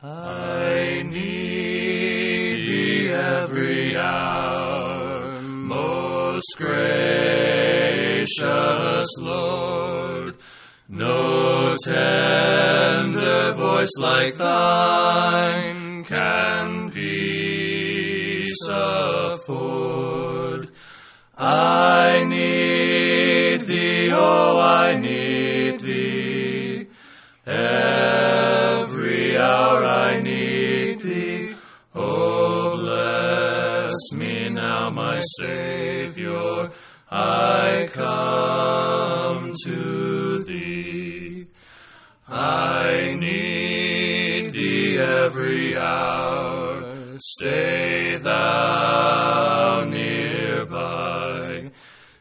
I need thee every hour, most gracious Lord. No tender voice like thine can peace afford. I need thee, oh, I need thee. Every hour I need thee. Oh, bless me now, my Savior. I come to thee. I need thee every hour. Stay thou nearby.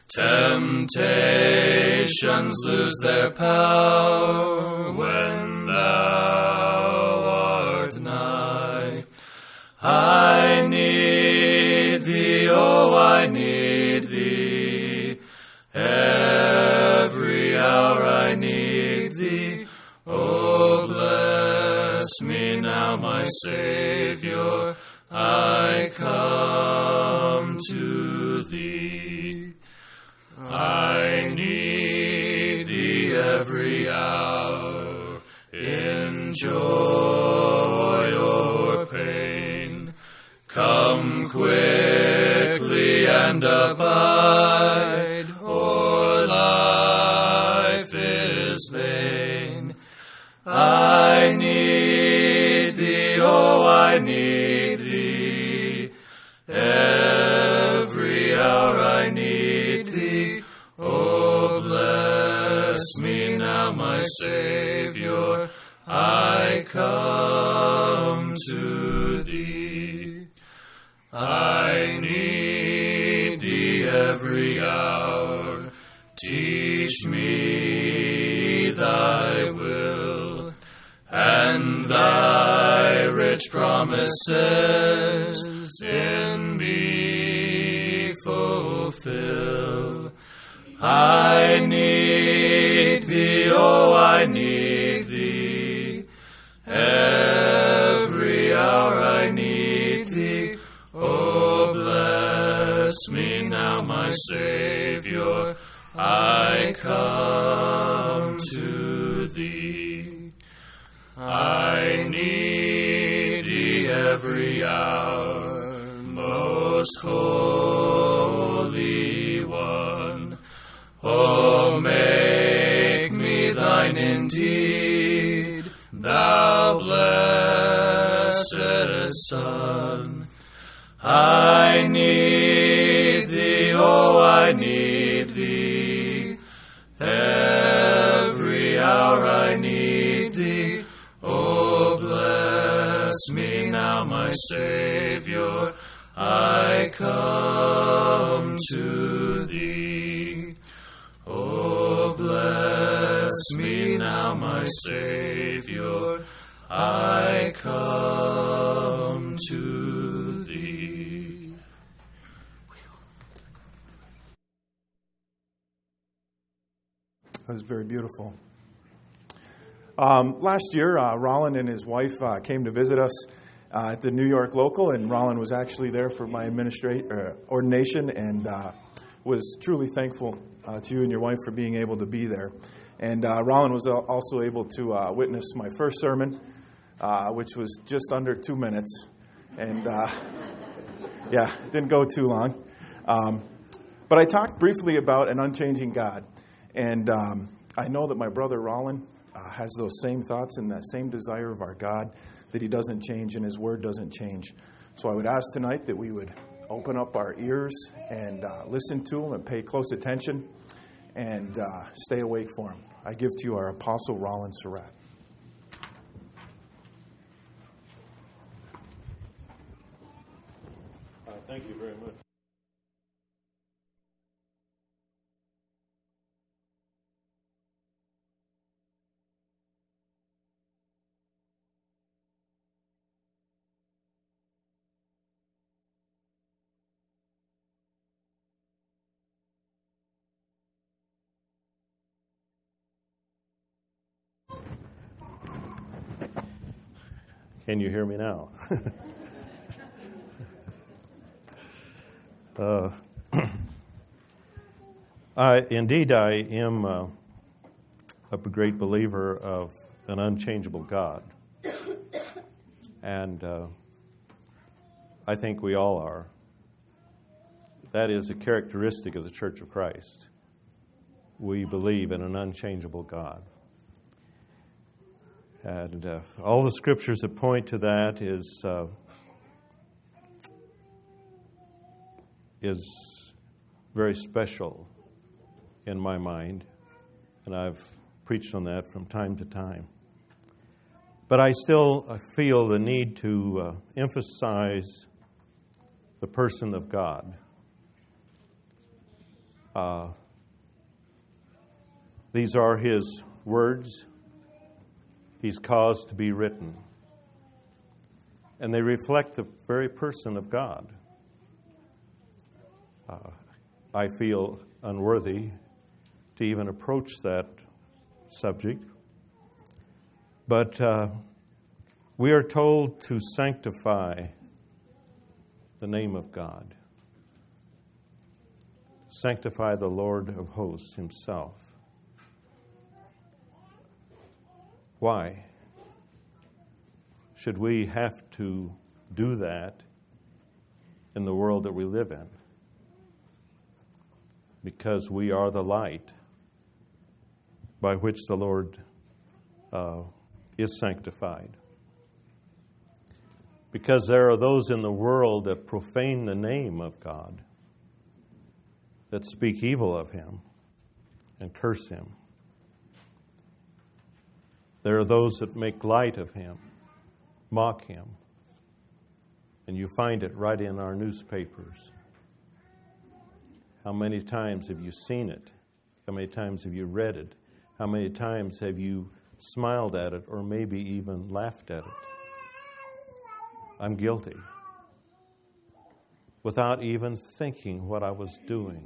Temptations lose their power when thou art nigh. I need thee, oh, I need thee. Every hour I need thee. Oh, bless me now, my Savior. I come to thee. I need thee every hour, in joy or pain. Come quickly and abide, or life is vain. I need thee, oh, I need thee. Every hour I need thee. Oh, bless me now, my Savior. I come to thee. I need thee every hour. Teach me thy will, and thy rich promises in me fulfill. I need thee, oh, I need thee. Every hour I need thee. Oh, bless me now, my Savior. I come to thee. I need thee every hour, most holy one. Oh, make me thine indeed, thou blessed Son. I need thee, oh, I need thee. Every hour I need thee. Oh, bless me now, my Savior. I come to thee. Oh, bless me now, my Savior. I come to thee. That was very beautiful. Last year, Roland and his wife came to visit us at the New York local, and Roland was actually there for my ordination, and was truly thankful to you and your wife for being able to be there. And Roland was also able to witness my first sermon, which was just under 2 minutes, and yeah, didn't go too long. But I talked briefly about an unchanging God, and I know that my brother Roland has those same thoughts and that same desire of our God, that he doesn't change and his word doesn't change. So I would ask tonight that we would open up our ears and listen to him and pay close attention and stay awake for him. I give to you our Apostle Roland Surratt. Thank you very much. Can you hear me now? Indeed, I am a great believer of an unchangeable God. And I think we all are. That is a characteristic of the Church of Christ. We believe in an unchangeable God. And all the scriptures that point to that is very special in my mind. And I've preached on that from time to time. But I still feel the need to emphasize the person of God. These are His words He's caused to be written. And they reflect the very person of God. I feel unworthy to even approach that subject. But we are told to sanctify the name of God. Sanctify the Lord of hosts Himself. Why should we have to do that in the world that we live in? Because we are the light by which the Lord is sanctified. Because there are those in the world that profane the name of God, that speak evil of Him and curse Him. There are those that make light of Him, mock Him. And you find it right in our newspapers. How many times have you seen it? How many times have you read it? How many times have you smiled at it or maybe even laughed at it? I'm guilty. Without even thinking what I was doing.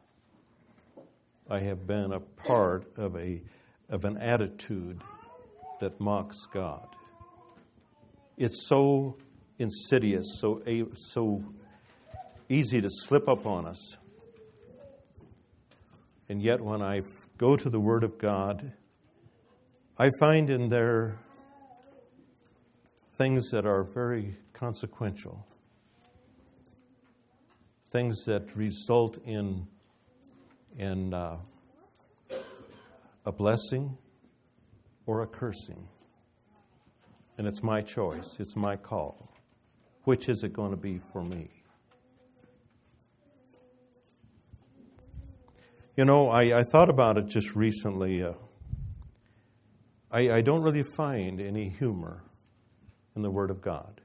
I have been a part of an attitude that mocks God. It's so insidious, so easy to slip up on us. And yet when I go to the Word of God, I find in there things that are very consequential. Things that result in a blessing or a cursing. And it's my choice. It's my call. Which is it going to be for me? You know, I thought about it just recently. I don't really find any humor in the Word of God.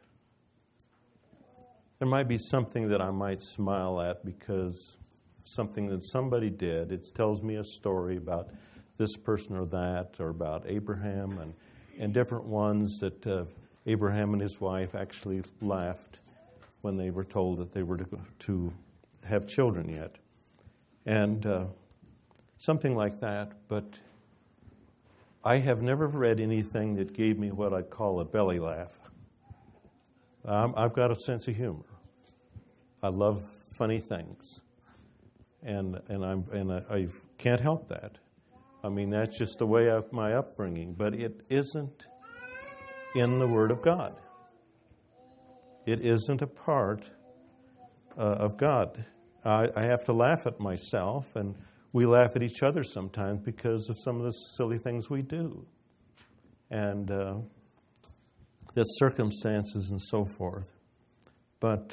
There might be something that I might smile at because something that somebody did. It tells me a story about this person or that, or about Abraham and different ones that Abraham and his wife actually laughed when they were told that they were to have children yet. And something like that. But I have never read anything that gave me what I'd call a belly laugh. I've got a sense of humor. I love funny things. And I can't help that. I mean, that's just the way of my upbringing. But it isn't in the Word of God. It isn't a part of God. I have to laugh at myself, and we laugh at each other sometimes because of some of the silly things we do. And the circumstances and so forth. But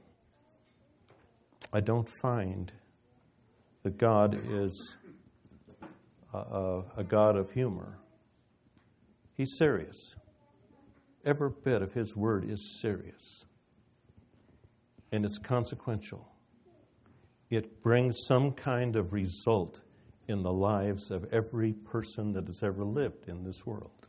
I don't find that God is a God of humor. He's serious. Every bit of His Word is serious. And it's consequential. It brings some kind of result in the lives of every person that has ever lived in this world.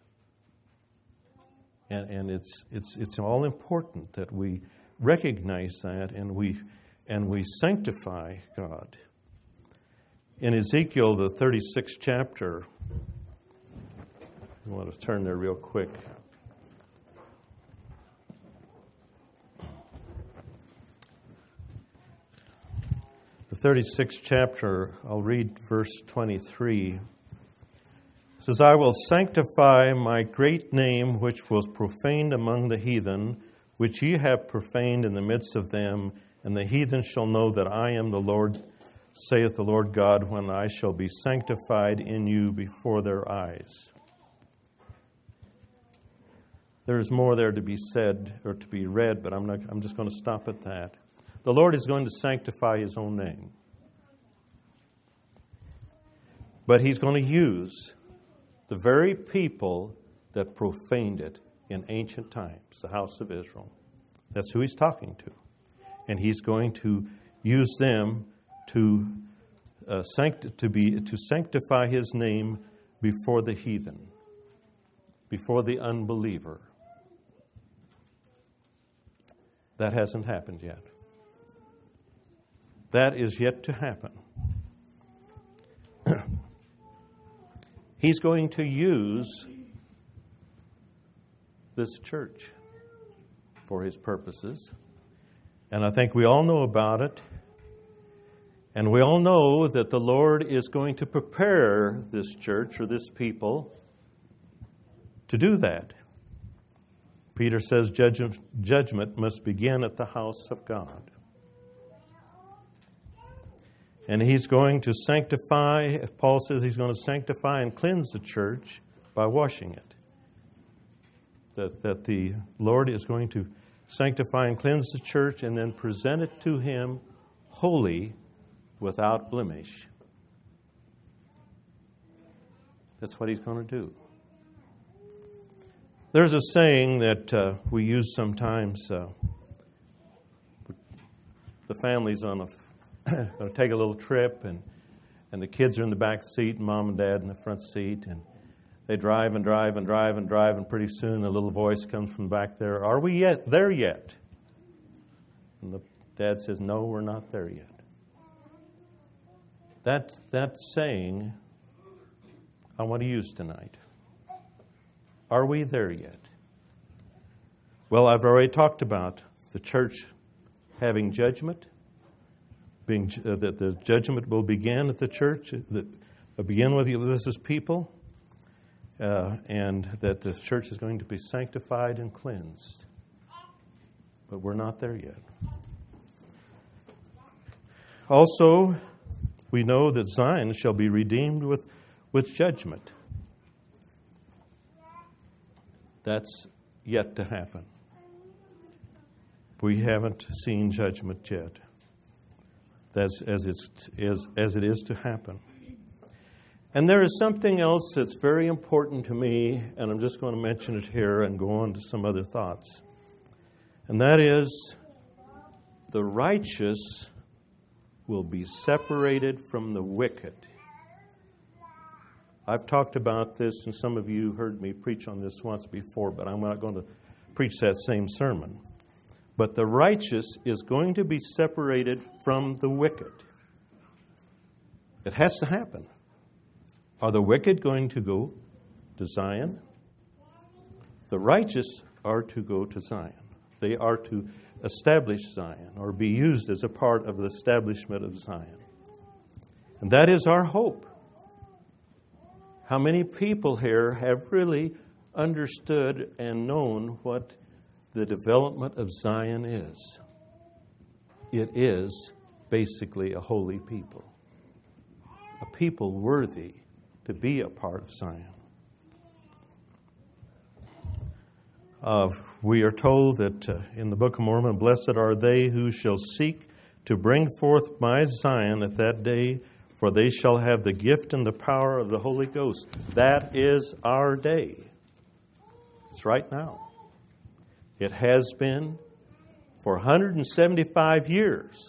And it's all important that we recognize that and we sanctify God. In Ezekiel, the 36th chapter, I want to turn there real quick. 36th chapter, I'll read verse 23. It says, I will sanctify my great name, which was profaned among the heathen, which ye have profaned in the midst of them, and the heathen shall know that I am the Lord, saith the Lord God, when I shall be sanctified in you before their eyes. There's more there to be said or to be read, but I'm just going to stop at that. The Lord is going to sanctify His own name. But He's going to use the very people that profaned it in ancient times, the house of Israel. That's who He's talking to. And He's going to use them to sanctify His name before the heathen, before the unbeliever. That hasn't happened yet. That is yet to happen. He's going to use this church for His purposes. And I think we all know about it. And we all know that the Lord is going to prepare this church or this people to do that. Peter says judgment must begin at the house of God. And He's going to sanctify, Paul says He's going to sanctify and cleanse the church by washing it. That the Lord is going to sanctify and cleanse the church and then present it to Him holy, without blemish. That's what He's going to do. There's a saying that we use sometimes. The family's going to take a little trip, and the kids are in the back seat, and mom and dad in the front seat, and they drive and drive and drive and drive, and pretty soon a little voice comes from back there, "Are we there yet?" And the dad says, "No, we're not there yet." That saying I want to use tonight. Are we there yet? Well, I've already talked about the church having judgment, that the judgment will begin at the church, begin with His people, and that the church is going to be sanctified and cleansed. But we're not there yet. Also, we know that Zion shall be redeemed with judgment. That's yet to happen. We haven't seen judgment yet, as it is to happen. And there is something else that's very important to me, and I'm just going to mention it here and go on to some other thoughts. And that is, the righteous will be separated from the wicked. I've talked about this, and some of you heard me preach on this once before, but I'm not going to preach that same sermon. But the righteous is going to be separated from the wicked. It has to happen. Are the wicked going to go to Zion? The righteous are to go to Zion. They are to establish Zion, or be used as a part of the establishment of Zion. And that is our hope. How many people here have really understood and known what the development of Zion is? It is basically a holy people. A people worthy to be a part of Zion. We are told that in the Book of Mormon, blessed are they who shall seek to bring forth my Zion at that day, for they shall have the gift and the power of the Holy Ghost. That is our day. It's right now. It has been for 175 years.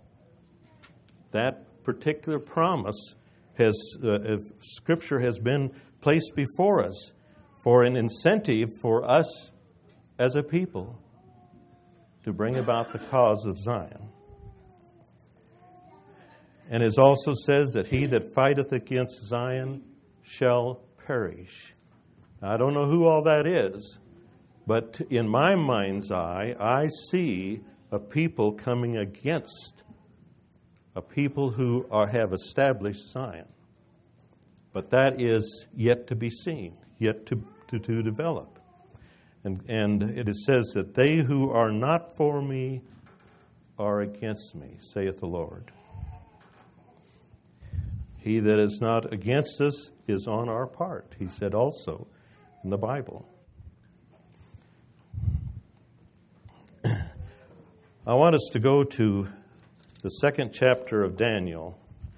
That particular promise Scripture has been placed before us for an incentive for us as a people to bring about the cause of Zion. And it also says that he that fighteth against Zion shall perish. Now, I don't know who all that is, but in my mind's eye, I see a people coming against a people who have established Zion. But that is yet to be seen, yet to develop. And it says that they who are not for me are against me, saith the Lord. He that is not against us is on our part, he said also in the Bible. I want us to go to the 2nd chapter of Daniel.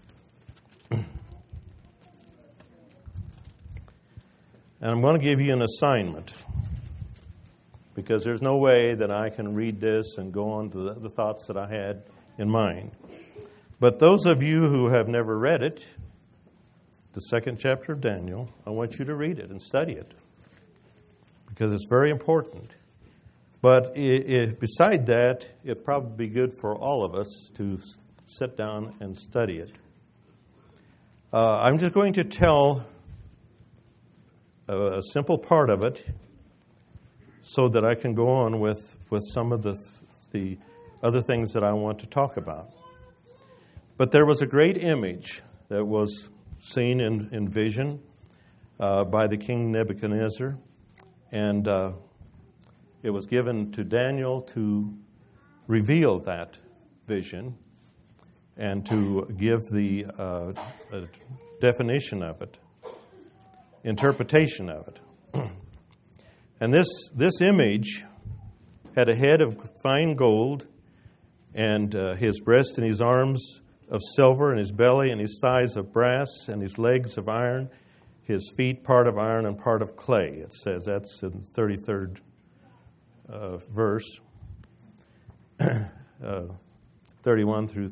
And I'm going to give you an assignment, because there's no way that I can read this and go on to the thoughts that I had in mind. But those of you who have never read it, the 2nd chapter of Daniel, I want you to read it and study it, because it's very important. But beside that, it'd probably be good for all of us to sit down and study it. I'm just going to tell a simple part of it so that I can go on with some of the other things that I want to talk about. But there was a great image that was seen in vision by the king Nebuchadnezzar, and it was given to Daniel to reveal that vision and to give the definition of it, interpretation of it. And this image had a head of fine gold, and his breast and his arms of silver, and his belly and his thighs of brass, and his legs of iron, his feet part of iron and part of clay. It says that's in the 33rd verse, 31 through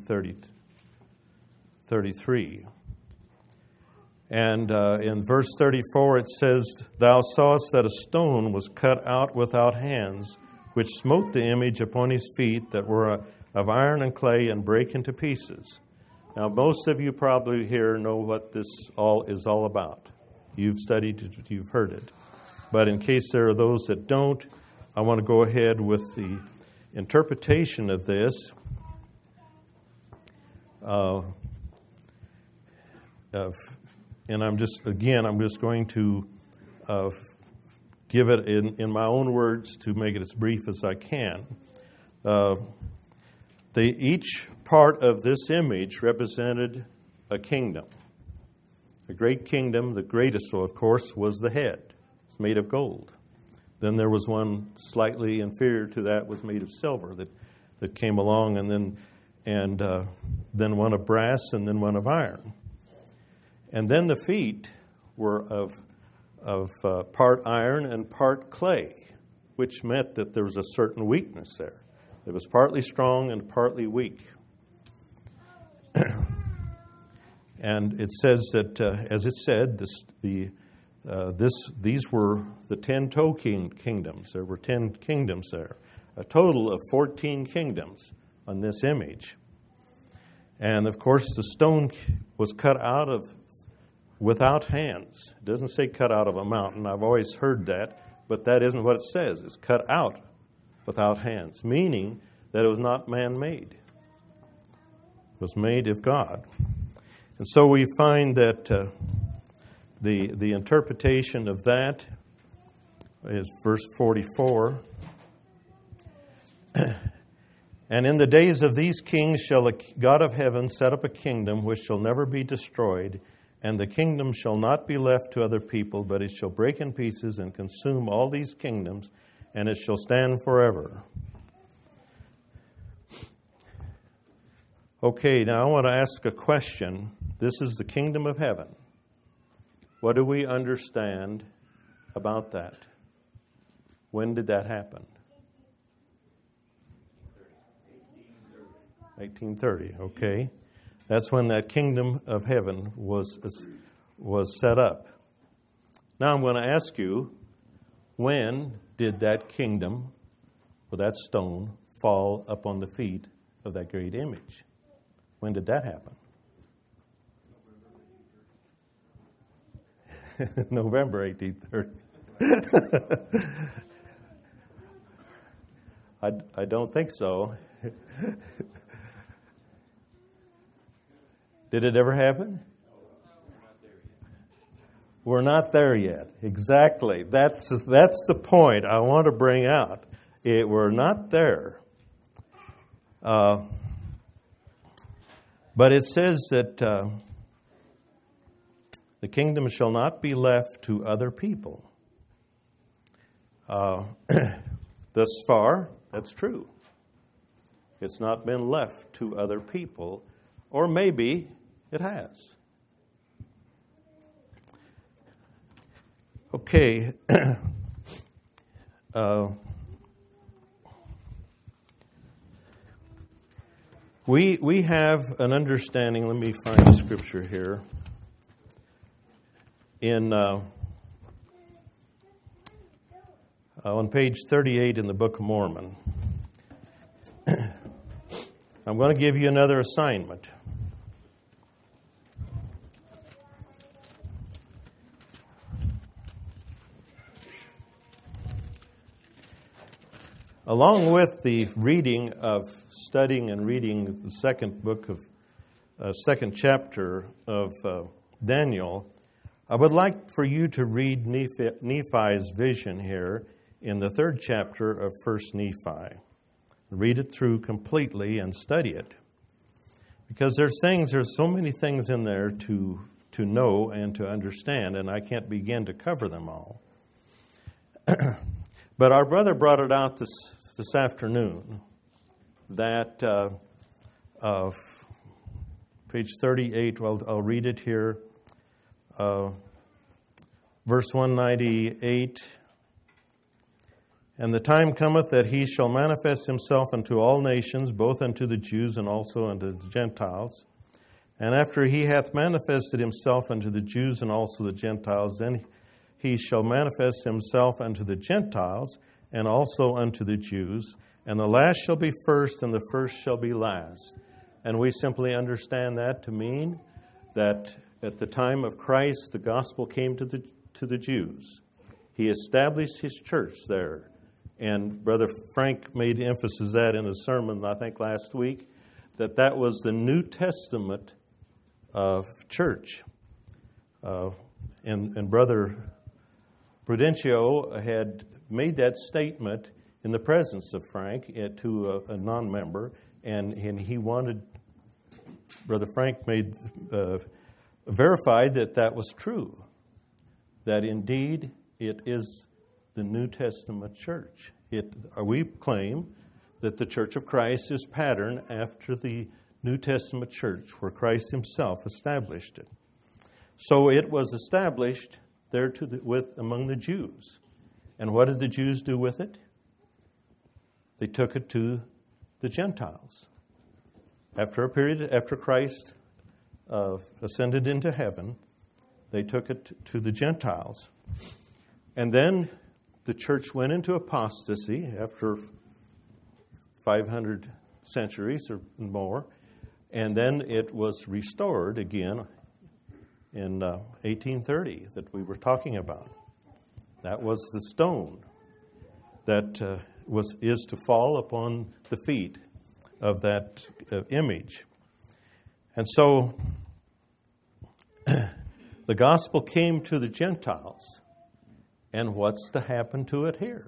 33. And in verse 34 it says, "Thou sawest that a stone was cut out without hands, which smote the image upon his feet that were of iron and clay, and brake into pieces." Now, most of you probably here know what this is all about. You've studied it, you've heard it. But in case there are those that don't, I want to go ahead with the interpretation of this. And I'm just going to give it in my own words to make it as brief as I can. Each part of this image represented a kingdom. A great kingdom, the greatest, of course, was the head. It's made of gold. Then there was one slightly inferior to that, was made of silver that came along, and then one of brass, and then one of iron. And then the feet were of part iron and part clay, which meant that there was a certain weakness there. It was partly strong and partly weak. And it says that, as it said, these were the 10-toe kingdoms. There were 10 kingdoms there, a total of 14 kingdoms on this image. And of course, the stone was cut out without hands. It doesn't say cut out of a mountain. I've always heard that, but that isn't what it says. It's cut out without hands, meaning that it was not man-made. It was made of God. And so we find that the interpretation of that is verse 44. "And in the days of these kings shall the God of heaven set up a kingdom which shall never be destroyed, and the kingdom shall not be left to other people, but it shall break in pieces and consume all these kingdoms, and it shall stand forever." Okay, now I want to ask a question. This is the kingdom of heaven. What do we understand about that? When did that happen? 1830, okay. That's when that kingdom of heaven was set up. Now I'm going to ask you, when did that kingdom, or that stone, fall upon the feet of that great image? When did that happen? November 1830. I don't think so. Did it ever happen? We're not there yet. Exactly. That's the point I want to bring out. We're not there. But it says that the kingdom shall not be left to other people. Thus far, that's true. It's not been left to other people, or maybe it has. Okay. We have an understanding. Let me find the scripture here. On page 38 in the Book of Mormon. I'm going to give you another assignment. Along with the reading of, studying and reading the second chapter of Daniel, I would like for you to read Nephi's vision here in the third chapter of 1 Nephi. Read it through completely and study it. Because there's so many things in there to know and to understand, and I can't begin to cover them all. But our brother brought it out this afternoon, that page 38, well, I'll read it here, verse 198, and the time cometh that he shall manifest himself unto all nations, both unto the Jews and also unto the Gentiles. And after he hath manifested himself unto the Jews and also the Gentiles, then he shall manifest himself unto the Gentiles and also unto the Jews. And the last shall be first, and the first shall be last. And we simply understand that to mean that at the time of Christ, the gospel came to the Jews. He established his church there. And Brother Frank made emphasis that in a sermon, I think, last week, that was the New Testament of church. And Brother Prudencio had made that statement in the presence of Frank to a non-member, and he wanted, Brother Frank verified that was true, that indeed it is the New Testament church. We claim that the Church of Christ is patterned after the New Testament church, where Christ himself established it. So it was established there among the Jews. And what did the Jews do with it? They took it to the Gentiles. After Christ ascended into heaven, they took it to the Gentiles. And then the church went into apostasy after 500 centuries or more, and then it was restored again in 1830 that we were talking about. That was the stone that is to fall upon the feet of that image. And so the gospel came to the Gentiles. And what's to happen to it here?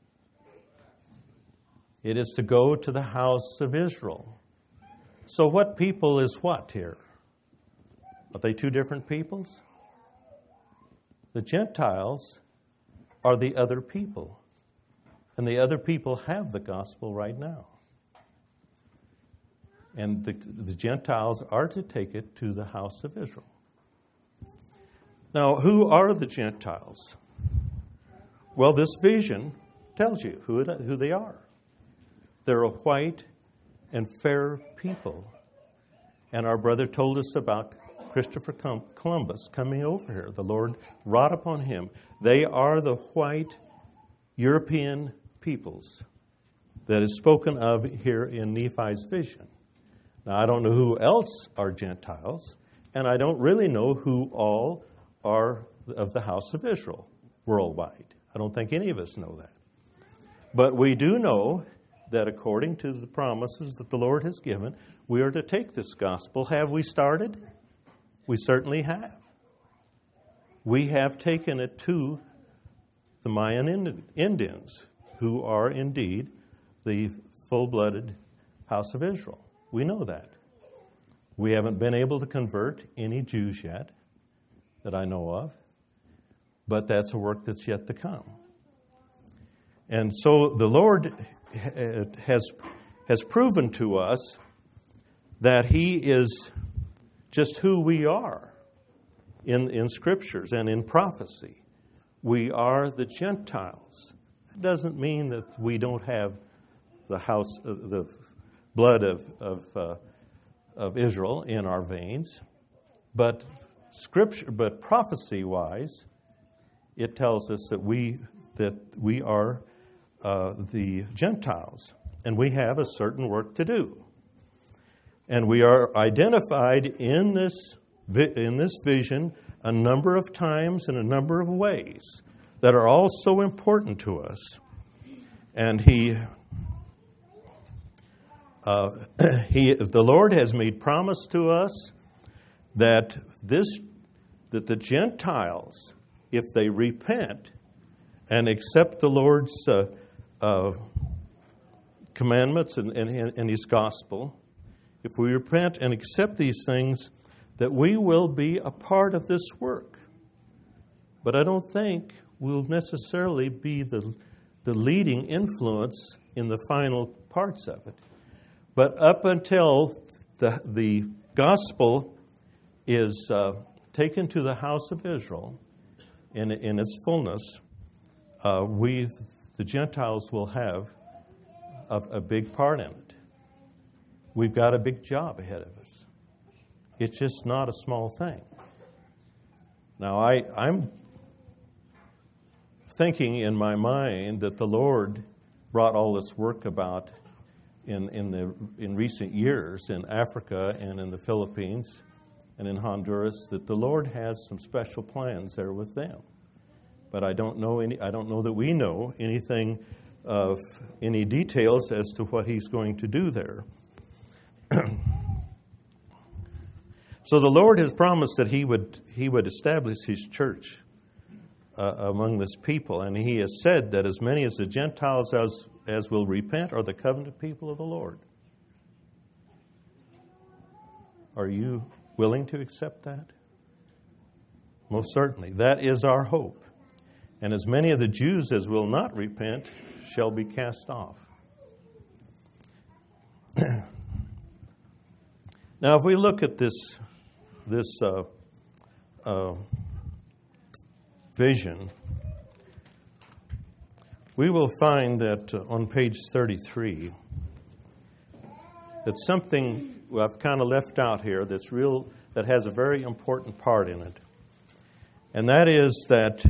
It is to go to the house of Israel. So what people is what here? Are they two different peoples? The Gentiles are the other people. And the other people have the gospel right now. And the Gentiles are to take it to the house of Israel. Now, who are the Gentiles? Well, this vision tells you who they are. They're a white and fair people. And our brother told us about Christopher Columbus coming over here. The Lord wrought upon him. They are the white European peoples that is spoken of here in Nephi's vision. Now, I don't know who else are Gentiles, and I don't really know who all are of the house of Israel worldwide. I don't think any of us know that. But we do know that according to the promises that the Lord has given, we are to take this gospel. Have we started? We certainly have. We have taken it to the Mayan Indians, who are indeed the full-blooded house of Israel. We know that. We haven't been able to convert any Jews yet that I know of, but that's a work that's yet to come. And so the Lord has proven to us that He is just who we are in Scriptures and in prophecy. We are the Gentiles. That doesn't mean that we don't have the blood of Israel in our veins, but Scripture, but prophecy-wise, it tells us that we are the Gentiles, and we have a certain work to do. And we are identified in this vision a number of times in a number of ways that are all so important to us. And the Lord has made promise to us that the Gentiles, if they repent and accept the Lord's commandments and His gospel, if we repent and accept these things, that we will be a part of this work. But I don't think we'll necessarily be the leading influence in the final parts of it. But up until the gospel is taken to the house of Israel in its fullness, the Gentiles will have a big part in it. We've got a big job ahead of us. It's just not a small thing. Now, I'm thinking in my mind that the Lord brought all this work about in recent years in Africa and in the Philippines and in Honduras, that the Lord has some special plans there with them. But I don't know that we know anything of any details as to what He's going to do there. So the Lord has promised that He would establish His church among this people, and He has said that as many as the Gentiles as will repent are the covenant people of the Lord. Are you willing to accept that? Most certainly. That is our hope. And as many of the Jews as will not repent shall be cast off. Now, if we look at this vision, we will find that on page 33, that something I've kind of left out here that has a very important part in it. And that is that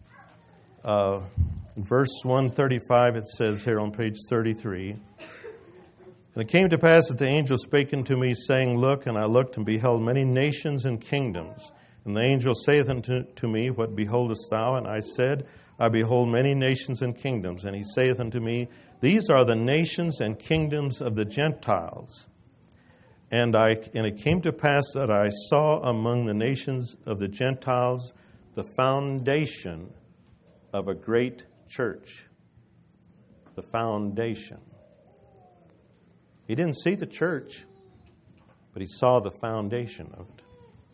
in verse 135, it says here on page 33, "And it came to pass that the angel spake unto me, saying, Look, and I looked, and beheld many nations and kingdoms. And the angel saith unto me, What beholdest thou? And I said, I behold many nations and kingdoms. And he saith unto me, These are the nations and kingdoms of the Gentiles. And it came to pass that I saw among the nations of the Gentiles the foundation of a great church." The foundation. He didn't see the church, but he saw the foundation of it.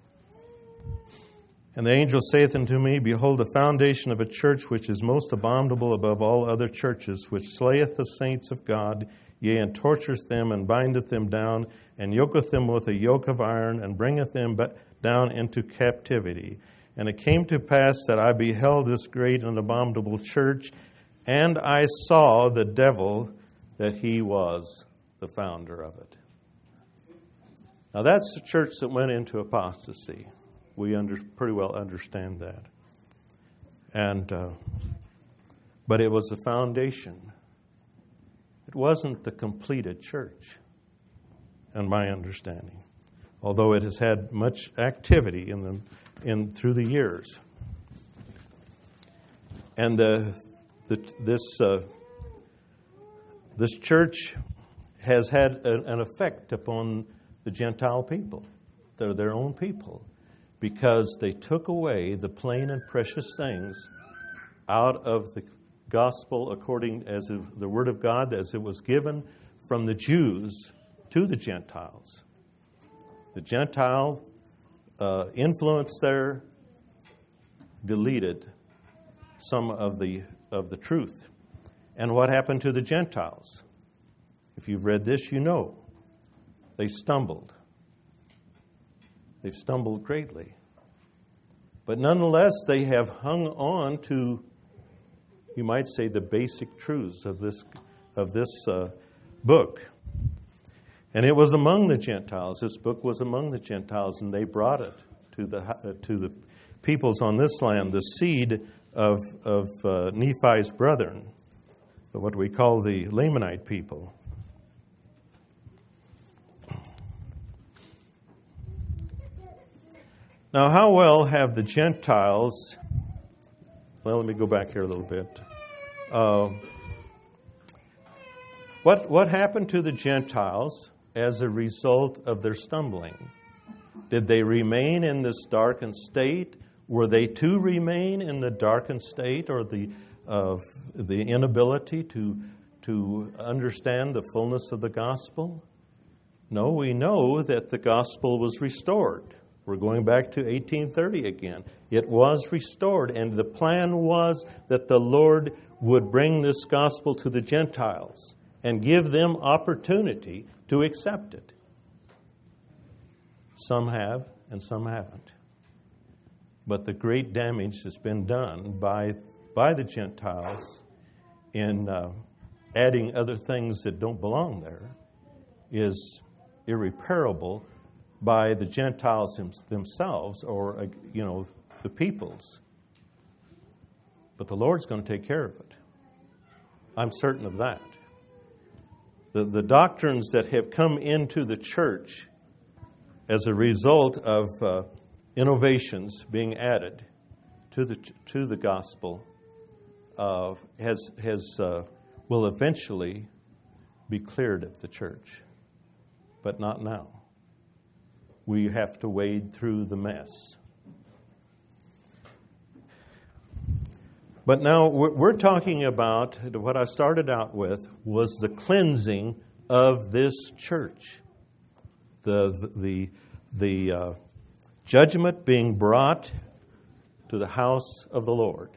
"And the angel saith unto me, Behold, the foundation of a church which is most abominable above all other churches, which slayeth the saints of God, yea, and tortureth them, and bindeth them down, and yoketh them with a yoke of iron, and bringeth them down into captivity. And it came to pass that I beheld this great and abominable church, and I saw the devil, that he was the founder of it." Now that's the church that went into apostasy. We pretty well understand that. But it was the foundation. It wasn't the completed church, in my understanding, although it has had much activity through the years. And This church has had an effect upon the Gentile people. They're their own people, because they took away the plain and precious things out of the gospel according as the Word of God as it was given from the Jews to the Gentiles. The Gentile influence there deleted some of the truth. And what happened to the Gentiles? If you've read this, you know. They stumbled. They've stumbled greatly. But nonetheless, they have hung on to, you might say, the basic truths of this book. And it was among the Gentiles. This book was among the Gentiles, and they brought it to the peoples on this land, the seed of Nephi's brethren, what we call the Lamanite people. Now, how well have the Gentiles... Well, let me go back here a little bit. What happened to the Gentiles as a result of their stumbling? Did they remain in this darkened state? Were they to remain in the darkened state, or the inability to understand the fullness of the gospel? No, we know that the gospel was restored. We're going back to 1830 again. It was restored, and the plan was that the Lord would bring this gospel to the Gentiles and give them opportunity to accept it. Some have, and some haven't. But the great damage that's been done by the Gentiles in adding other things that don't belong there is irreparable by the Gentiles themselves, or the peoples. But the Lord's going to take care of it. I'm certain of that. The doctrines that have come into the church as a result of innovations being added to the gospel will eventually be cleared of the church, but not now. We have to wade through the mess. But now we're talking about, what I started out with was the cleansing of this church. The judgment being brought to the house of the Lord.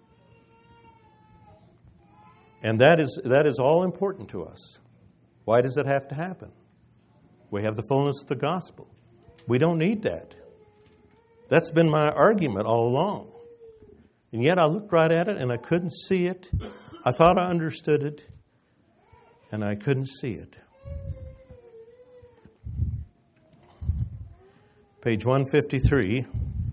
And that is all important to us. Why does it have to happen? We have the fullness of the gospel. We don't need that. That's been my argument all along. And yet I looked right at it and I couldn't see it. I thought I understood it, and I couldn't see it. Page 153.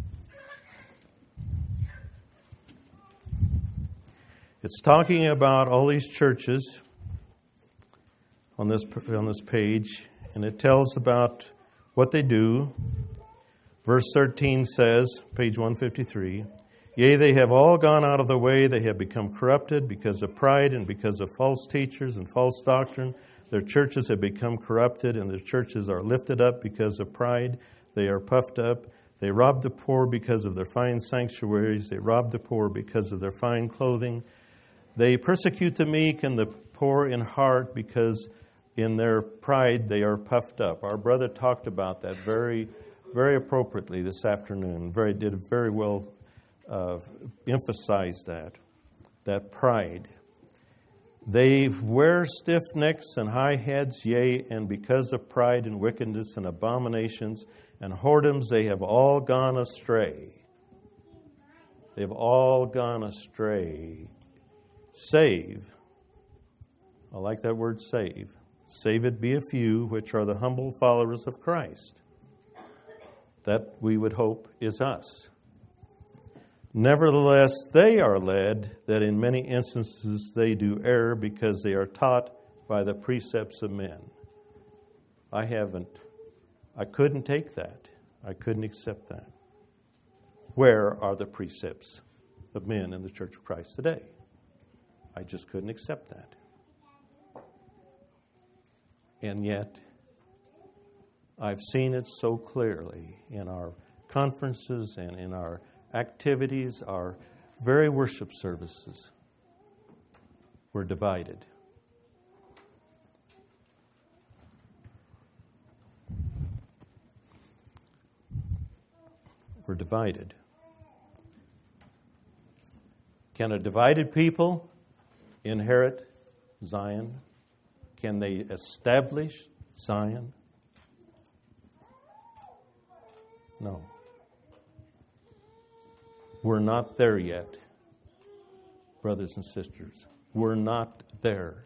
It's talking about all these churches on this page, and it tells about what they do. Verse 13 says, page 153, "Yea, they have all gone out of the way. They have become corrupted because of pride and because of false teachers and false doctrine. Their churches have become corrupted, and their churches are lifted up because of pride. They are puffed up. They rob the poor because of their fine sanctuaries. They rob the poor because of their fine clothing. They persecute the meek and the poor in heart, because in their pride they are puffed up." Our brother talked about that very, very appropriately this afternoon. Did very well emphasize that pride. "They wear stiff necks and high heads, yea, and because of pride and wickedness and abominations and whoredoms, they have all gone astray." They've all gone astray. Save. I like that word, save. Save it be a few, which are the humble followers of Christ. That, we would hope, is us. "Nevertheless, they are led, that in many instances they do err, because they are taught by the precepts of men." I couldn't take that. I couldn't accept that. Where are the precepts of men in the Church of Christ today? I just couldn't accept that. And yet, I've seen it so clearly in our conferences and in our activities, our very worship services. We're divided. We're divided. Can a divided people inherit Zion? Can they establish Zion? No. We're not there yet, brothers and sisters. We're not there.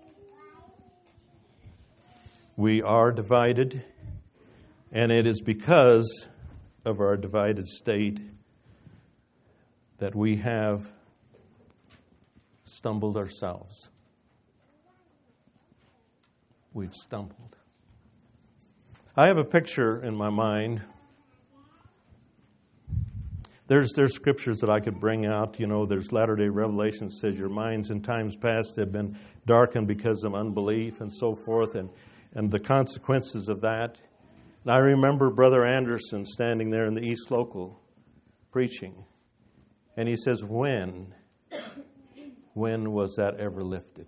We are divided, and it is because of our divided state that we have stumbled ourselves. We've stumbled. I have a picture in my mind. There's scriptures that I could bring out. You know, there's Latter-day Revelation says your minds in times past have been darkened because of unbelief and so forth, and the consequences of that. And I remember Brother Anderson standing there in the East Local preaching, and he says, when was that ever lifted?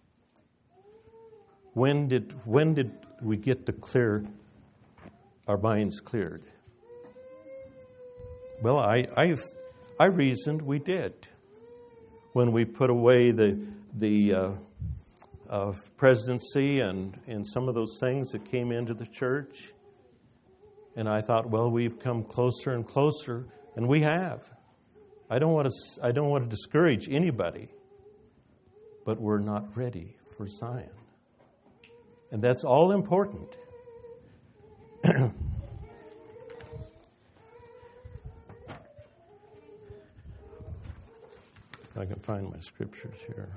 When did we get to clear our minds cleared? Well, I reasoned we did when we put away the presidency and some of those things that came into the church. And I thought, well, we've come closer and closer, and we have. I don't want to discourage anybody, but we're not ready for Zion. And that's all important. If I can find my scriptures here.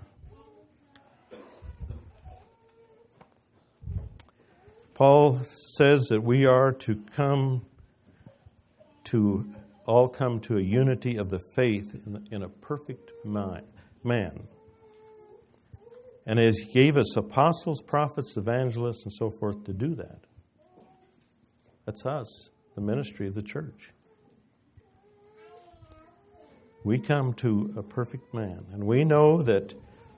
Paul says that we are to all come to a unity of the faith in a perfect man. And as He gave us apostles, prophets, evangelists, and so forth to do that. That's us, the ministry of the church. We come to a perfect man, and we know that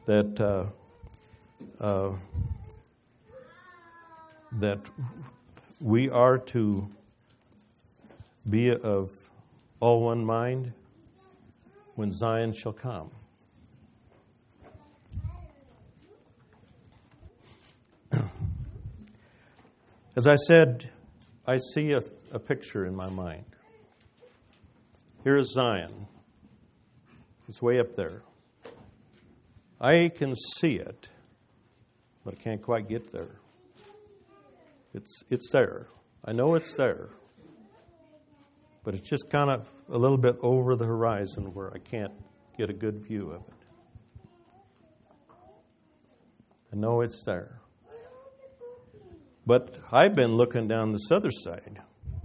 we are to be of all one mind when Zion shall come. As I said, I see a picture in my mind. Here is Zion. It's way up there. I can see it, but I can't quite get there. It's there. I know it's there. But it's just kind of a little bit over the horizon where I can't get a good view of it. I know it's there. But I've been looking down this other side.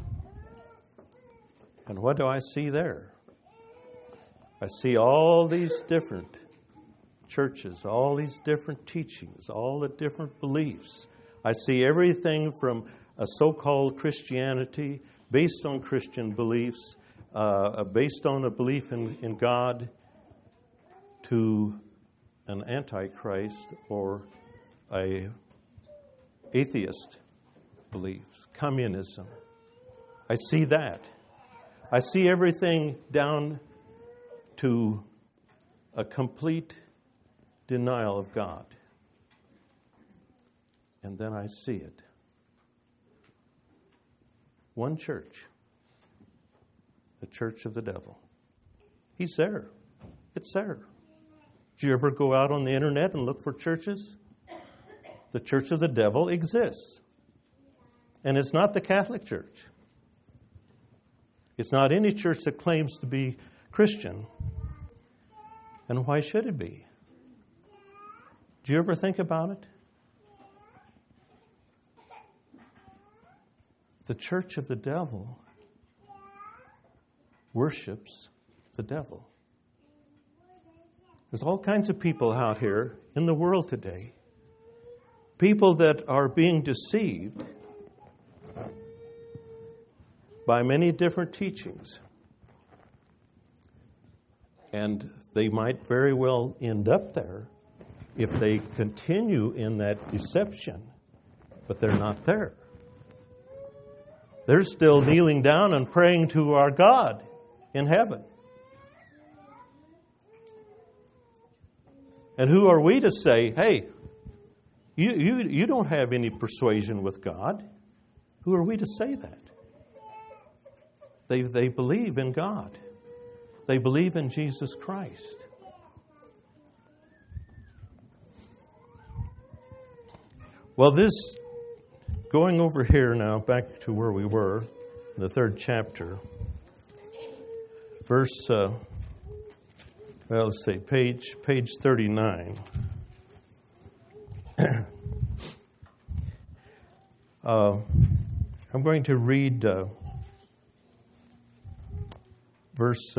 And what do I see there? I see all these different churches, all these different teachings, all the different beliefs. I see everything from a so-called Christianity based on Christian beliefs, based on a belief in God, to an antichrist or a atheist beliefs, communism. I see that. I see everything down to a complete denial of God. And then I see it. One church. The church of the devil. He's there. It's there. Did you ever go out on the internet and look for churches? The church of the devil exists. And it's not the Catholic Church. It's not any church that claims to be Christian. And why should it be? Do you ever think about it? The church of the devil worships the devil. There's all kinds of people out here in the world today people that are being deceived by many different teachings. And they might very well end up there if they continue in that deception, but they're not there. They're still kneeling down and praying to our God in heaven. And who are we to say, hey, you don't have any persuasion with God? Who are we to say that? They believe in God. They believe in Jesus Christ. Well, this, going over here now, back to where we were, in the 3rd chapter, verse, let's see, page 39. I'm going to read verse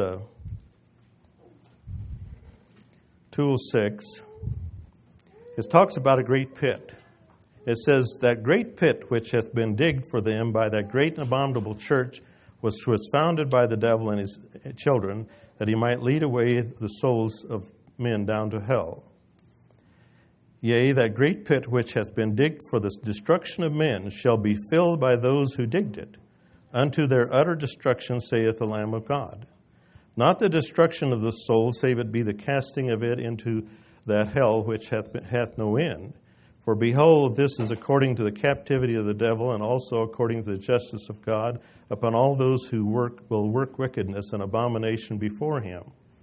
206. It talks about a great pit. It says, that great pit which hath been digged for them by that great and abominable church, which was founded by the devil and his children, that he might lead away the souls of men down to hell. Yea, that great pit which hath been digged for the destruction of men shall be filled by those who digged it. Unto their utter destruction, saith the Lamb of God. Not the destruction of the soul, save it be the casting of it into that hell which hath no end. For behold, this is according to the captivity of the devil, and also according to the justice of God, upon all those who will work wickedness and abomination before him.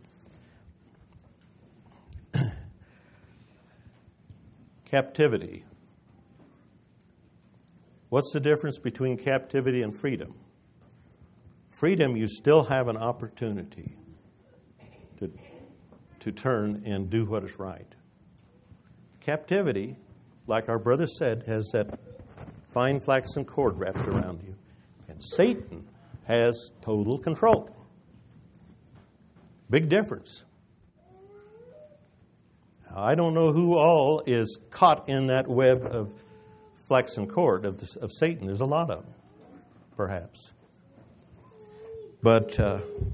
Captivity. What's the difference between captivity and freedom? Freedom, you still have an opportunity to turn and do what is right. Captivity, like our brother said, has that fine flaxen cord wrapped around you. And Satan has total control. Big difference. Now, I don't know who all is caught in that web of flaxen cord of Satan. There's a lot of them, perhaps. But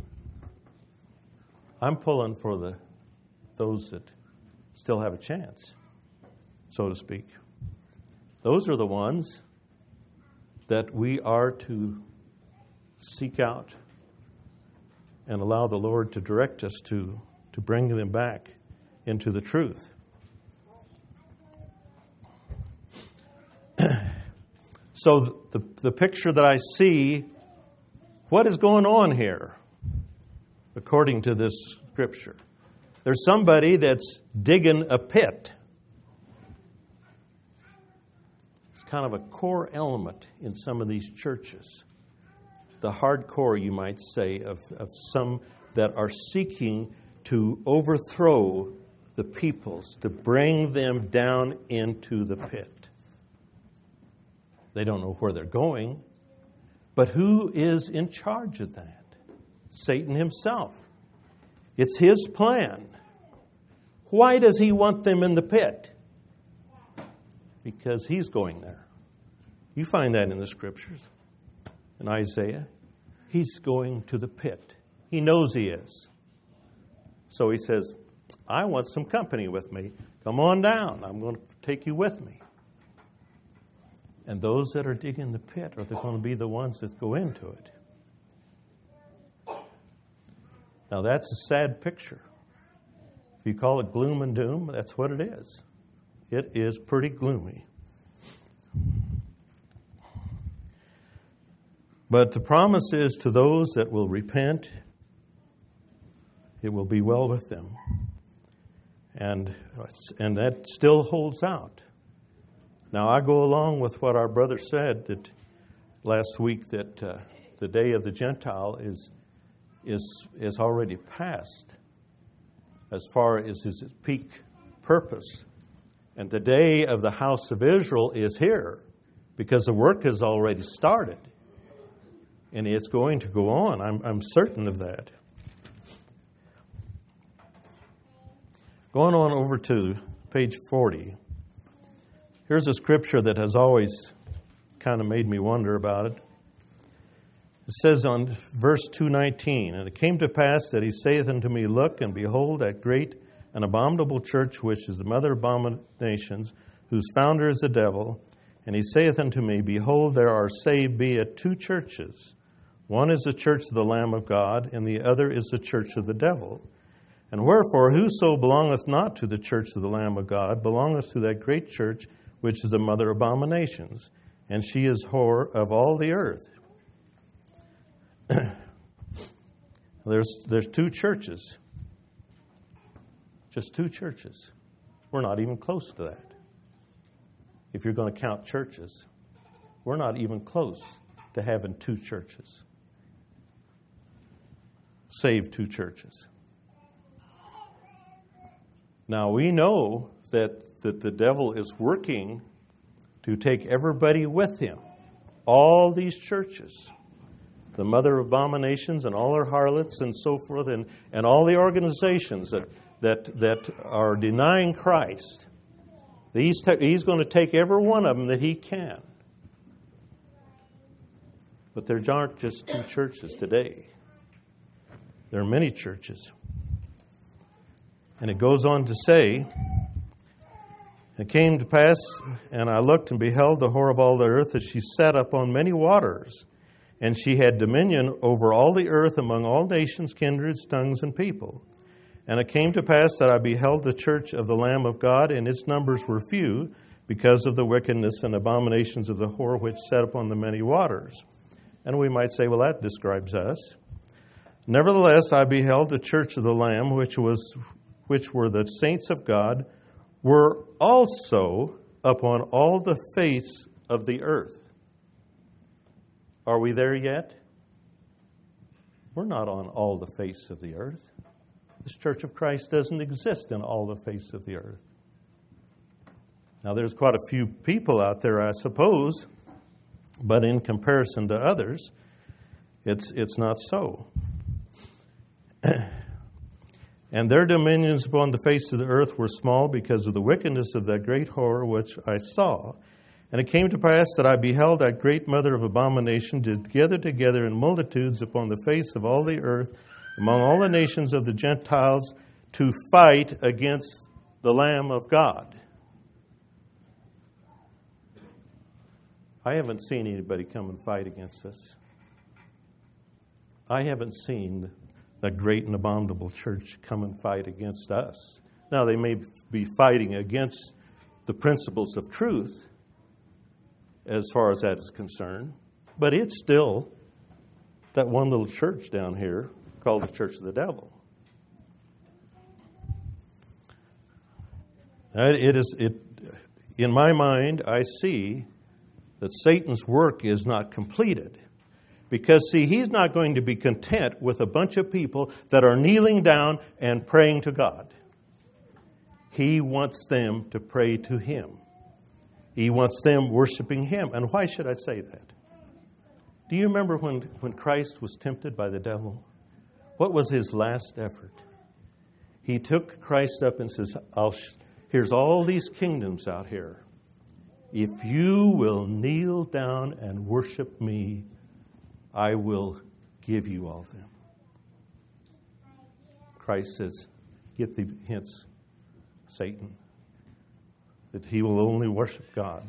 I'm pulling for those that still have a chance, so to speak. Those are the ones that we are to seek out and allow the Lord to direct us to bring them back into the truth. So the picture that I see, what is going on here according to this scripture? There's somebody that's digging a pit. It's kind of a core element in some of these churches. The hardcore, you might say, of some that are seeking to overthrow the peoples, to bring them down into the pit. They don't know where they're going, but who is in charge of that? Satan himself. It's his plan. Why does he want them in the pit? Because he's going there. You find that in the scriptures. In Isaiah, he's going to the pit. He knows he is. So he says, I want some company with me. Come on down. I'm going to take you with me. And those that are digging the pit are going to be the ones that go into it. Now that's a sad picture. If you call it gloom and doom, that's what it is. It is pretty gloomy. But the promise is to those that will repent, it will be well with them. And that still holds out. Now, I go along with what our brother said that last week, that the day of the Gentile is already past as far as his peak purpose. And the day of the house of Israel is here because the work has already started. And it's going to go on. I'm certain of that. Going on over to page 40. Here's a scripture that has always kind of made me wonder about it. It says on verse 219, "And it came to pass that he saith unto me, Look, and behold, that great and abominable church, which is the mother of abominations, whose founder is the devil. And he saith unto me, Behold, there are saved be it two churches. One is the church of the Lamb of God, and the other is the church of the devil. And wherefore, whoso belongeth not to the church of the Lamb of God belongeth to that great church, which is the mother of abominations, and she is whore of all the earth." There's two churches. Just two churches. We're not even close to that. If you're going to count churches, we're not even close to having two churches. Save two churches. Now we know that the devil is working to take everybody with him. All these churches, the mother of abominations and all her harlots and so forth, and all the organizations that are denying Christ, he's going to take every one of them that he can. But there aren't just two churches today. There are many churches. And it goes on to say, "It came to pass, and I looked and beheld the whore of all the earth, that she sat upon many waters, and she had dominion over all the earth among all nations, kindreds, tongues, and people. And it came to pass that I beheld the church of the Lamb of God, and its numbers were few, because of the wickedness and abominations of the whore which sat upon the many waters." And we might say, well, that describes us. "Nevertheless, I beheld the church of the Lamb, which were the saints of God, were also upon all the face of the earth." Are we there yet? We're not on all the face of the earth. This Church of Christ doesn't exist in all the face of the earth. Now, there's quite a few people out there, I suppose, but in comparison to others, it's not so. "And their dominions upon the face of the earth were small, because of the wickedness of that great whore which I saw. And it came to pass that I beheld that great mother of abomination did gather together in multitudes upon the face of all the earth, among all the nations of the Gentiles, to fight against the Lamb of God." I haven't seen anybody come and fight against us. I haven't seen the great and abominable church come and fight against us. Now, they may be fighting against the principles of truth, as far as that is concerned, but it's still that one little church down here called the Church of the Devil. In my mind, I see that Satan's work is not completed. Because, see, he's not going to be content with a bunch of people that are kneeling down and praying to God. He wants them to pray to him. He wants them worshiping him. And why should I say that? Do you remember when Christ was tempted by the devil? What was his last effort? He took Christ up and says, here's all these kingdoms out here. If you will kneel down and worship me, I will give you all of them. Christ says, get the hints, Satan, that he will only worship God.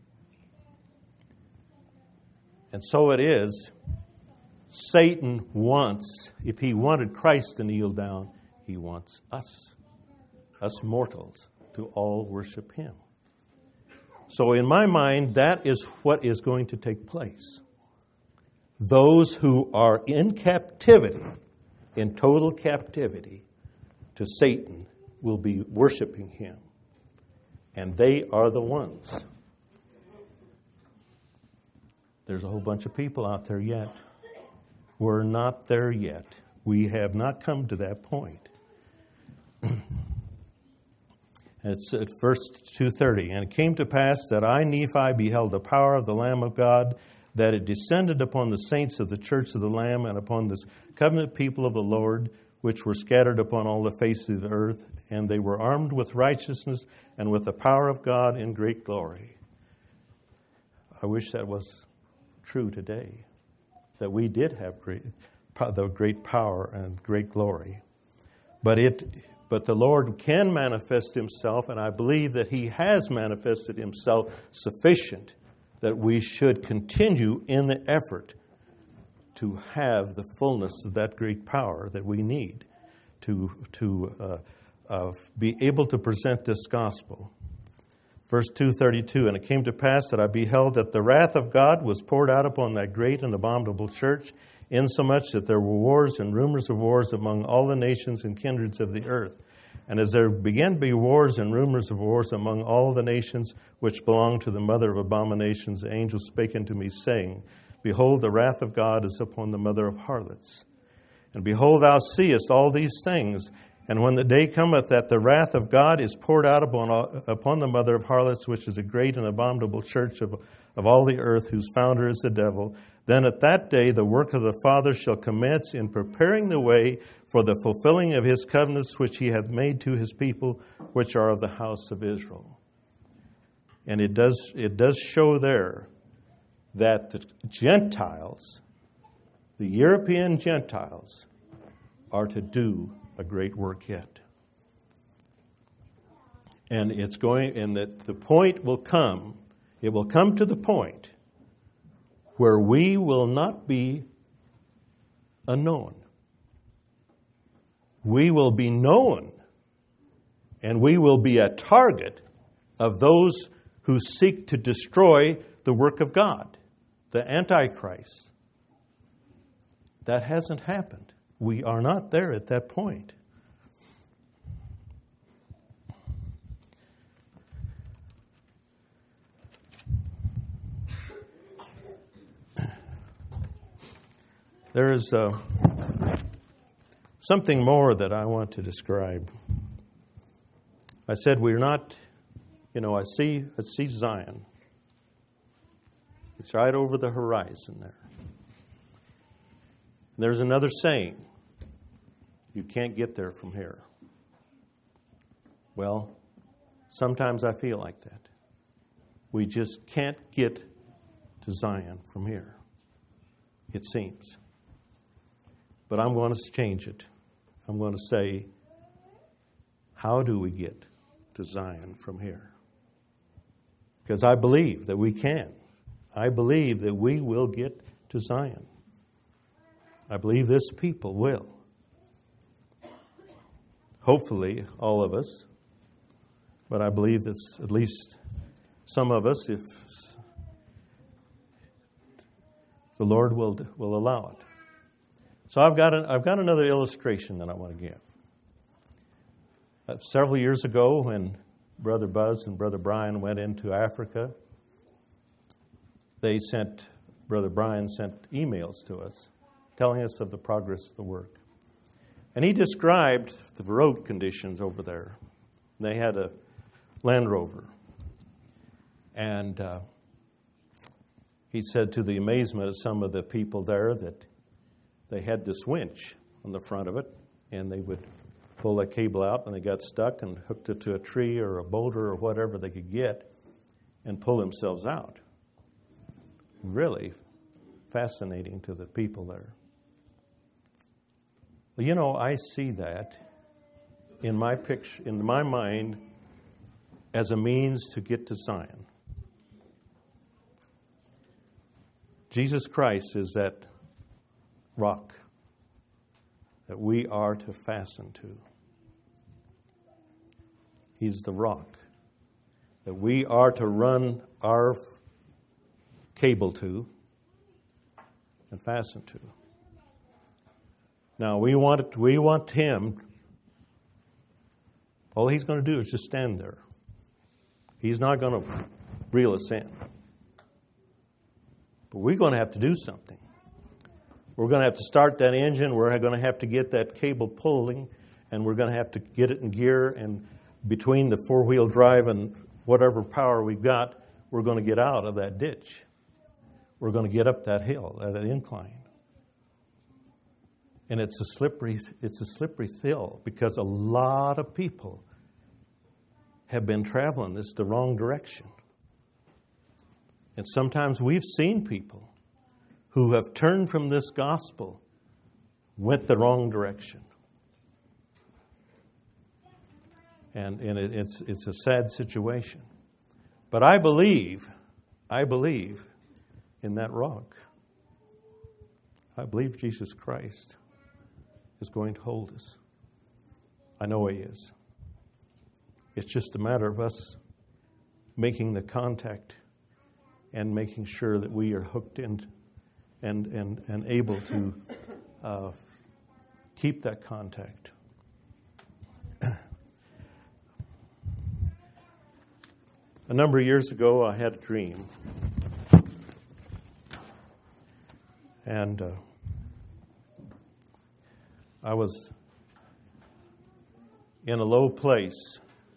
And so it is. Satan wants, if he wanted Christ to kneel down, he wants us mortals, to all worship him. So in my mind, that is what is going to take place. Those who are in captivity, in total captivity to Satan, will be worshiping him. And they are the ones. There's a whole bunch of people out there yet. We're not there yet. We have not come to that point. It's at verse 2:30. And it came to pass that I, Nephi, beheld the power of the Lamb of God, that it descended upon the saints of the church of the Lamb, and upon this covenant people of the Lord, which were scattered upon all the face of the earth. And they were armed with righteousness and with the power of God in great glory. I wish that was true today, that we did have the great power and great glory. But the Lord can manifest himself, and I believe that he has manifested himself sufficient that we should continue in the effort to have the fullness of that great power that we need to be able to present this gospel. Verse 2:32, and it came to pass that I beheld that the wrath of God was poured out upon that great and abominable church, insomuch that there were wars and rumors of wars among all the nations and kindreds of the earth. And as there began to be wars and rumors of wars among all the nations which belong to the mother of abominations, the angel spake unto me, saying, Behold, the wrath of God is upon the mother of harlots. And behold, thou seest all these things. And when the day cometh that the wrath of God is poured out upon the mother of harlots, which is a great and abominable church of all the earth, whose founder is the devil, then at that day the work of the Father shall commence in preparing the way for the fulfilling of his covenants which he hath made to his people, which are of the house of Israel. And it does show there that the Gentiles, the European Gentiles, are to do a great work yet. And that the point will come, it will come to the point where we will not be unknown. We will be known, and we will be a target of those who seek to destroy the work of God, the Antichrist. That hasn't happened. We are not there at that point. There is something more that I want to describe. I said we're not, I see Zion. It's right over the horizon there. There's another saying, you can't get there from here. Well, sometimes I feel like that. We just can't get to Zion from here, it seems. But I'm going to change it. I'm going to say, how do we get to Zion from here? Because I believe that we can. I believe that we will get to Zion. I believe this people will. Hopefully, all of us. But I believe that at least some of us, if the Lord will allow it. So I've got another illustration that I want to give. Several years ago, when Brother Buzz and Brother Brian went into Africa, Brother Brian sent emails to us telling us of the progress of the work. And he described the road conditions over there. They had a Land Rover. And he said, to the amazement of some of the people there, that they had this winch on the front of it, and they would pull that cable out when they got stuck and hooked it to a tree or a boulder or whatever they could get and pull themselves out. Really fascinating to the people there. Well, I see that in my picture, in my mind, as a means to get to Zion. Jesus Christ is that rock that we are to fasten to. He's the rock that we are to run our cable to and fasten to. Now, we want him. All he's going to do is just stand there. He's not going to reel us in. But we're going to have to do something. We're going to have to start that engine. We're going to have to get that cable pulling, and we're going to have to get it in gear. And between the four-wheel drive and whatever power we've got, we're going to get out of that ditch. We're going to get up that hill, that incline. And it's a slippery hill because a lot of people have been traveling this the wrong direction. And sometimes we've seen people who have turned from this gospel, went the wrong direction. And it's a sad situation. But I believe in that rock. I believe Jesus Christ is going to hold us. I know He is. It's just a matter of us making the contact and making sure that we are hooked in and able to keep that contact. A number of years ago, I had a dream. And I was in a low place.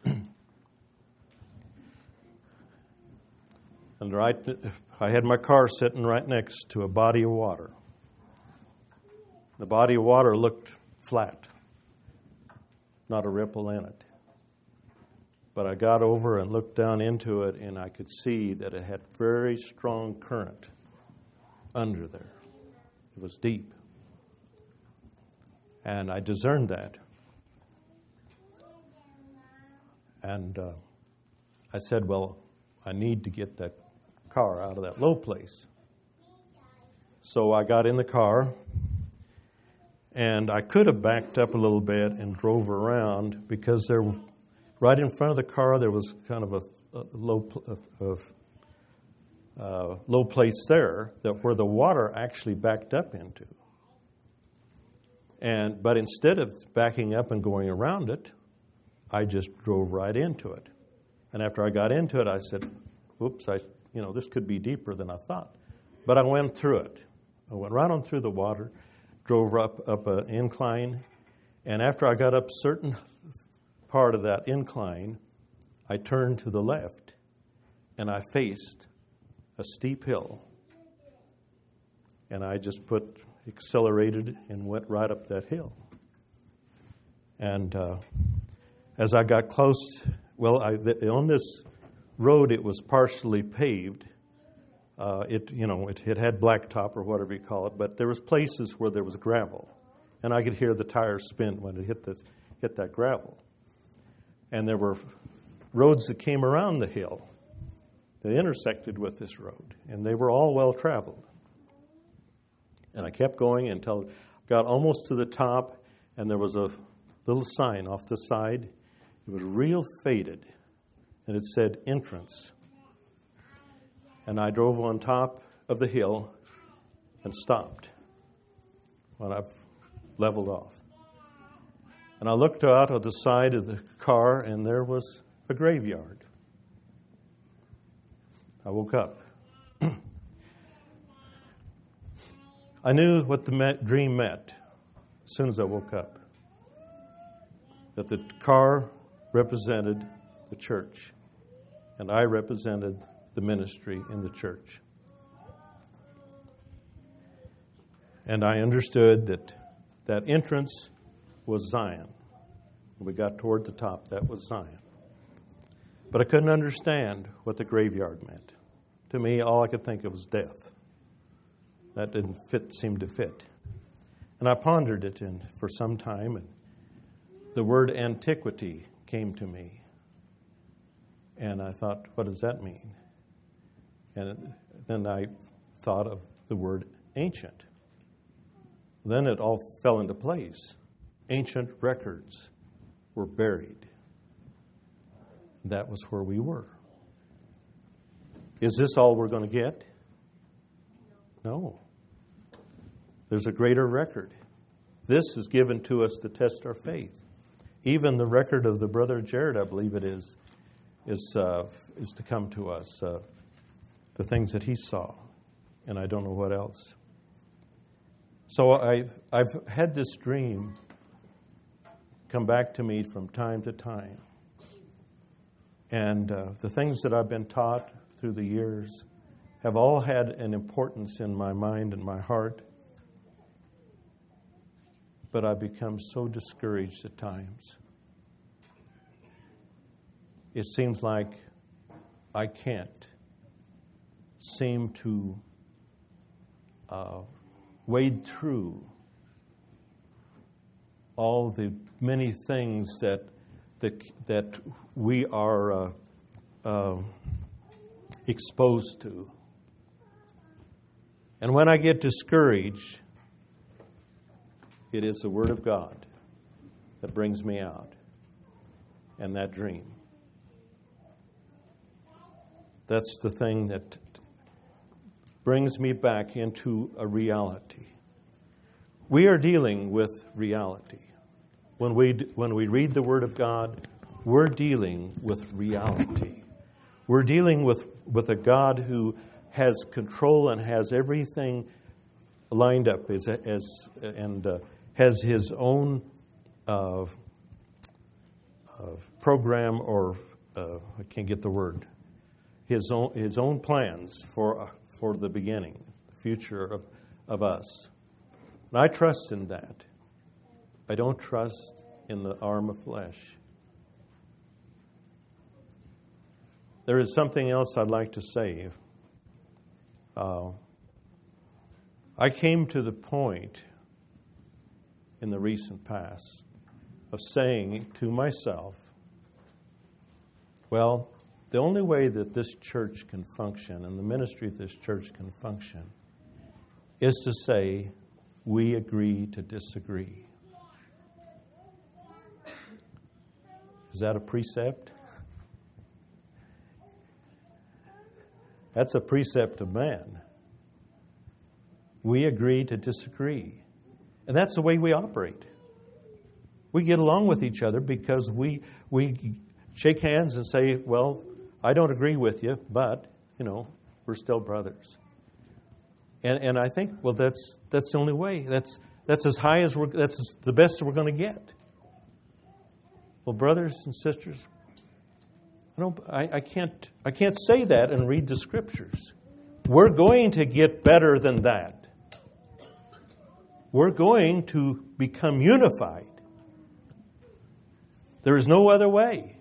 And I had my car sitting right next to a body of water. The body of water looked flat, not a ripple in it. But I got over and looked down into it, and I could see that it had very strong current under there. It was deep. And I discerned that. And I said, well, I need to get that car out of that low place. So I got in the car, and I could have backed up a little bit and drove around, because there, right in front of the car, there was kind of a low place there that where the water actually backed up into. But instead of backing up and going around it, I just drove right into it. And after I got into it, I said, "Oops, this could be deeper than I thought." But I went through it. I went right on through the water, drove up an incline, and after I got up a certain part of that incline, I turned to the left, and I faced a steep hill. And I just accelerated and went right up that hill. And as I got close, on this road, it was partially paved. It had blacktop or whatever you call it, but there was places where there was gravel, and I could hear the tires spin when it hit that gravel. And there were roads that came around the hill that intersected with this road, and they were all well traveled. And I kept going until I got almost to the top, and there was a little sign off the side. It was real faded, and it said entrance. And I drove on top of the hill and stopped when I leveled off. And I looked out of the side of the car, and there was a graveyard. I woke up. I knew what the dream meant as soon as I woke up. That the car represented the church, and I represented the ministry in the church. And I understood that entrance was Zion. When we got toward the top, that was Zion. But I couldn't understand what the graveyard meant. To me, all I could think of was death. That didn't seem to fit. And I pondered it for some time, and the word antiquity came to me. And I thought, what does that mean? And then I thought of the word ancient. Then it all fell into place. Ancient records were buried. That was where we were. Is this all we're going to get? No. There's a greater record. This is given to us to test our faith. Even the record of the brother Jared, I believe it is to come to us. The things that he saw, and I don't know what else. So I've had this dream come back to me from time to time. And the things that I've been taught through the years have all had an importance in my mind and my heart. But I've become so discouraged at times. It seems like I can't seem to wade through all the many things that we are exposed to. And when I get discouraged, it is the Word of God that brings me out and that dream. That's the thing that brings me back into a reality. We are dealing with reality. When we read the Word of God, we're dealing with reality. We're dealing with a God who has control and has everything lined up and has His own program, or I can't get the word. His own plans for the beginning, the future of us. And I trust in that. I don't trust in the arm of flesh. There is something else I'd like to say. I came to the point in the recent past of saying to myself, well, the only way that this church can function and the ministry of this church can function is to say, we agree to disagree. Is that a precept? That's a precept of man. We agree to disagree. And that's the way we operate. We get along with each other because we shake hands and say, well, I don't agree with you, but, we're still brothers. And I think, well, that's the only way. That's as high as that's the best we're going to get. Well, brothers and sisters, I can't say that and read the Scriptures. We're going to get better than that. We're going to become unified. There is no other way.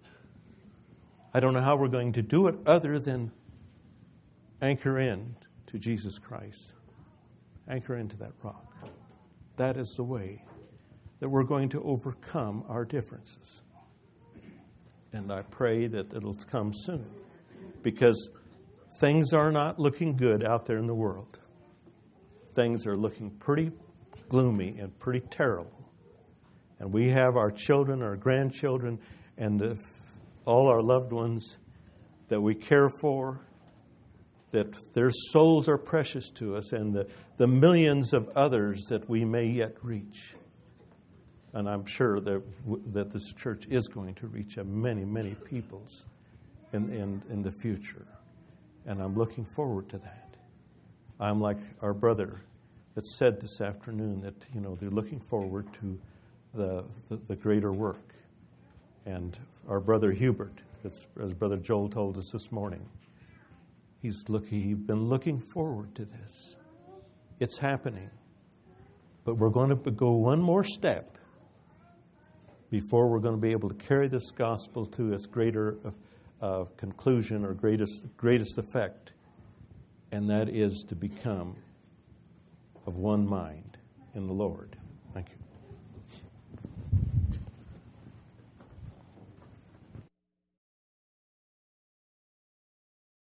I don't know how we're going to do it other than anchor in to Jesus Christ. Anchor into that rock. That is the way that we're going to overcome our differences. And I pray that it'll come soon, because things are not looking good out there in the world. Things are looking pretty gloomy and pretty terrible. And we have our children, our grandchildren, and all our loved ones that we care for, that their souls are precious to us, and the millions of others that we may yet reach. And I'm sure that this church is going to reach many, many peoples in the future. And I'm looking forward to that. I'm like our brother that said this afternoon that, they're looking forward to the greater work. And our brother Hubert, as Brother Joel told us this morning, he's been looking forward to this. It's happening. But we're going to go one more step before we're going to be able to carry this gospel to its greater conclusion or greatest effect, and that is to become of one mind in the Lord. Thank you.